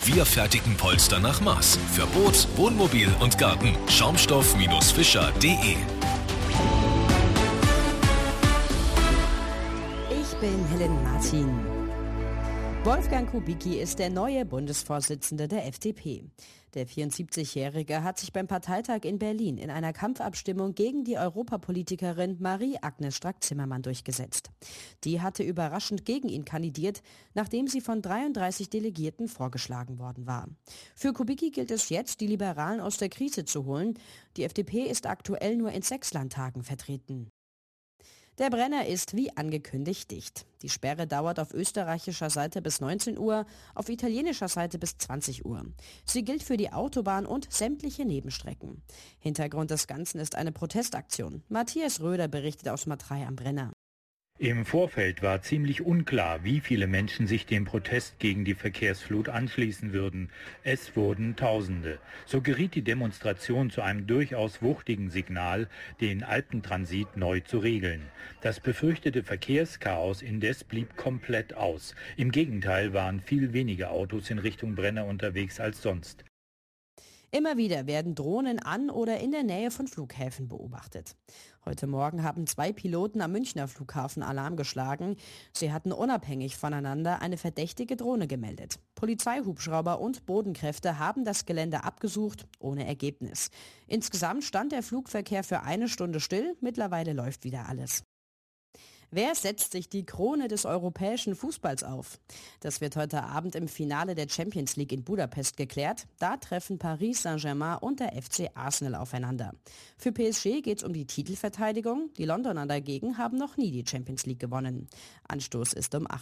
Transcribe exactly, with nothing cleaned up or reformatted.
Wir fertigen Polster nach Maß. Für Boot, Wohnmobil und Garten. Schaumstoff Fischer punkt de. Ich bin Helen Martin. Wolfgang Kubicki ist der neue Bundesvorsitzende der F D P. Der vierundsiebzigjährige hat sich beim Parteitag in Berlin in einer Kampfabstimmung gegen die Europapolitikerin Marie-Agnes Strack-Zimmermann durchgesetzt. Die hatte überraschend gegen ihn kandidiert, nachdem sie von dreiunddreißig Delegierten vorgeschlagen worden war. Für Kubicki gilt es jetzt, die Liberalen aus der Krise zu holen. Die F D P ist aktuell nur in sechs Landtagen vertreten. Der Brenner ist wie angekündigt dicht. Die Sperre dauert auf österreichischer Seite bis neunzehn Uhr, auf italienischer Seite bis zwanzig Uhr. Sie gilt für die Autobahn und sämtliche Nebenstrecken. Hintergrund des Ganzen ist eine Protestaktion. Matthias Röder berichtet aus Matrei am Brenner. Im Vorfeld war ziemlich unklar, wie viele Menschen sich dem Protest gegen die Verkehrsflut anschließen würden. Es wurden Tausende. So geriet die Demonstration zu einem durchaus wuchtigen Signal, den Alpentransit neu zu regeln. Das befürchtete Verkehrschaos indes blieb komplett aus. Im Gegenteil waren viel weniger Autos in Richtung Brenner unterwegs als sonst. Immer wieder werden Drohnen an oder in der Nähe von Flughäfen beobachtet. Heute Morgen haben zwei Piloten am Münchner Flughafen Alarm geschlagen. Sie hatten unabhängig voneinander eine verdächtige Drohne gemeldet. Polizeihubschrauber und Bodenkräfte haben das Gelände abgesucht, ohne Ergebnis. Insgesamt stand der Flugverkehr für eine Stunde still. Mittlerweile läuft wieder alles. Wer setzt sich die Krone des europäischen Fußballs auf? Das wird heute Abend im Finale der Champions League in Budapest geklärt. Da treffen Paris Saint-Germain und der F C Arsenal aufeinander. Für P S G geht es um die Titelverteidigung. Die Londoner dagegen haben noch nie die Champions League gewonnen. Anstoß ist um